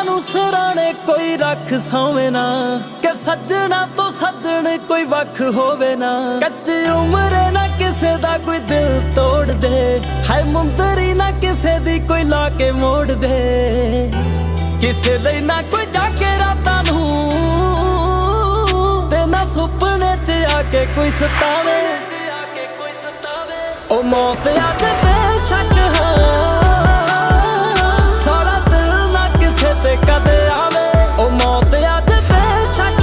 ਨੂੰ ਸਿਰਾਣੇ ਕੋਈ ਰੱਖ ਸੋਵੇ ਨਾ, ਕਿ ਸੱਜਣਾ ਤੋਂ ਸੱਜਣ ਕੋਈ ਵੱਖ ਹੋਵੇ ਨਾ। ਕੱਚੀ ਉਮਰੇ ਨਾ ਕਿਸੇ ਦਾ ਕੋਈ ਦਿਲ ਤੋੜ ਦੇ, ਹੈ ਮੁੰਦਰੀ ਨਾ ਕਿਸੇ ਦੀ ਕੋਈ ਲਾ ਕੇ ਮੋੜ ਦੇ। ਕਿਸੇ ਲਈ ਨਾ ਕੋਈ ਜਾਗੇ ਰਾਤਾਂ ਨੂੰ, ਤੇ ਨਾ ਸੁਪਨੇ 'ਚ ਆ ਕੇ ਕੋਈ ਸਤਾਵੇ। ਉਹ ਮੌਤ ਅੱਜ ਬੇਸ਼ੱਕ ਸਾਰਾ ਦਿਲ ਨਾ ਕਿਸੇ ਤੇ ਕਦੇ ਆਵੇ। ਉਹ ਮੌਤ ਅੱਜ ਬੇਸ਼ੱਕ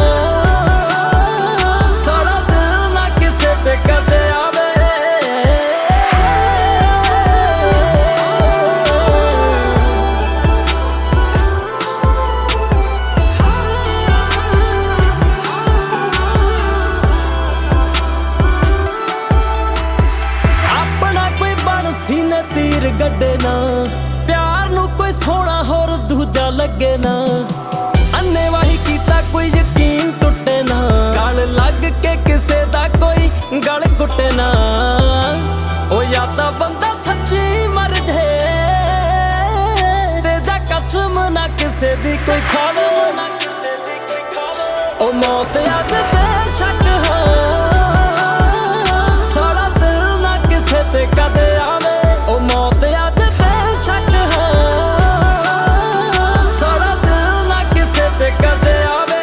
ਸਾਰਾ ਦਿਲ ਨਾ ਕਿਸੇ ਤੇ ਕਦੇ ਆਵੇ। ਸੀਨੇ ਤੀਰ ਗੱਡੇ ਨਾ, ਪਿਆਰ ਨੂੰ ਕੋਈ ਸੋਹਣਾ ਹੋਰ ਦੂਜਾ ਲੱਗੇ ਨਾ। ਅੰਨੇਵਾਹੀ ਕੀਤਾ ਕੋਈ ਯਕੀਨ ਟੁੱਟੇ ਨਾ, ਗਲ ਲੱਗ ਕੇ ਕਿਸੇ ਦਾ ਕੋਈ ਗਲ ਘੁੱਟੇ ਨਾ। ਉਹ ਜਾਂ ਤਾਂ ਬੰਦਾ ਸੱਚੀ ਮਰ ਜੇ, ਤੇ ਜਾਂ ਕਸਮ ਨਾ ਕਿਸੇ ਦੀ ਕੋਈ ਖਾਵੇ। ਉਹ ਮੌਤ ਅੱਜ ਬੇਸ਼ੱਕ ਸਾਰਾ ਦਿਲ ਨਾ ਕਿਸੇ ਤੇ ਕਦੇ ਆਵੇ। ਉਹ ਮੌਤ ਅੱਜ ਬੇਸ਼ੱਕ ਸਾਰਾ ਦਿਲ ਨਾ ਕਿਸੇ ਤੇ ਕਦੇ ਆਵੇ।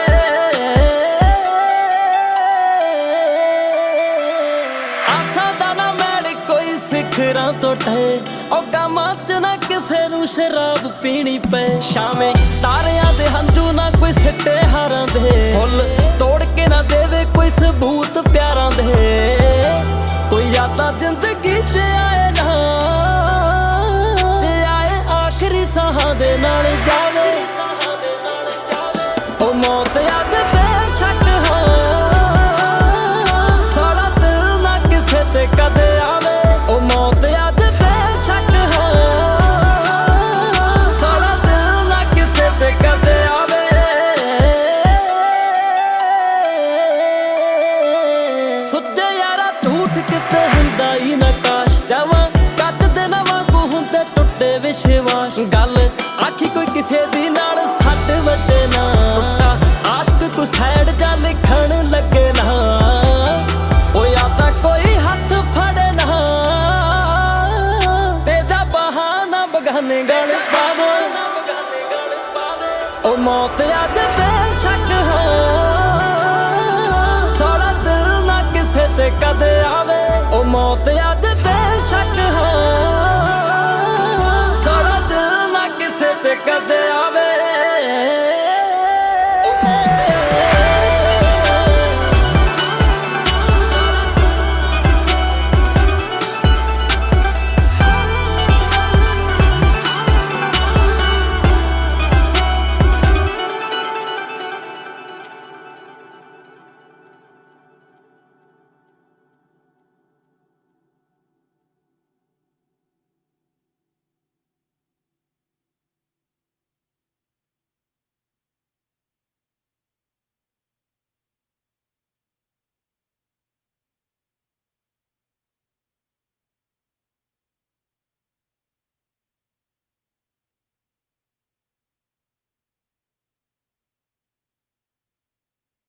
ਆਸਾਂ ਦਾ ਨਾ ਮੈਲ ਕੋਈ ਸਿਖਰਾਂ ਤੋਂ ਢਹੇ, ਉਹ ਗਮਾਂ 'ਚ ਨਾ ਕਿਸੇ ਨੂੰ ਸ਼ਰਾਬ ਪੀਣੀ ਪਏ। ਸ਼ਾਮੇ ਤਾਰਿਆਂ ਦੇ ਹੰਝੂ ਨਾ ਕੋਈ ਸਿੱਟੇ ਹਾਰਾਂ ਦੇ, ਫੁੱਲ ਤੋੜ ਕੇ ਨਾ ਦੇਵੇ ਕੋਈ ਸਬੂਤ ਪਿਆਰਾਂ ਦੇ। ਕੋਈ ਯਾਦਾਂ ਜ਼ਿੰਦਗੀ 'ਚ ਆਏ ਨਾ, ਜੇ ਆਏ ਆਖਰੀ ਸਾਹਾਂ ਦੇ ਨਾਲ ਜਾਵੇ। ਉਹ ਮੌਤ ਅੱਜ ਬੇਸ਼ੱਕ ਸਾਰਾ ਦਿਲ ਨਾ ਕਿਸੇ ਤੇ ਕਦੇ ਆਵੇ। ਉਹ ਮੌਤ ਅੱਜ ਬੇਸ਼ੱਕ ਸਾਰਾ ਦਿਲ ਨਾ ਕਿਸੇ ਤੇ ਕਦੇ ਆਵੇ। ਸੁੱਚੇ ਯਾਰਾ ਝੂਠ ਕਿਤੇ ਹੁੰਦਾ ਹੀ ਨਾ, ਕਾਸ਼ ਜਾਵਾਂ ਕੱਟ ਦੇ ਨਾ ਵਾਂਗੂ ਹੁੰਦੇ ਟੁੱਟੇ ਵਿਸ਼ਵਾਸ। ਗੱਲ ਆਖੀ ਕੋਈ ਕਿਸੇ ਦੀ ਨਾਲ ਛੱਡ ਵੱਜੇ ਨਾ, ਆਸ਼ਕ ਕੋਈ ਸਾਈਡ ਜਾ ਲਿਖਣ ਲੱਗੇ ਨਾ। ਉਹ ਜਾਂ ਤਾਂ ਕੋਈ ਹੱਥ ਫੜੇ ਨਾ, ਤੇ ਜਾਂ ਬਹਾਨਾ ਬਗਾਨੇ ਗਲ ਪਾਵੇ। ਉਹ ਮੌਤ ਅੱਜ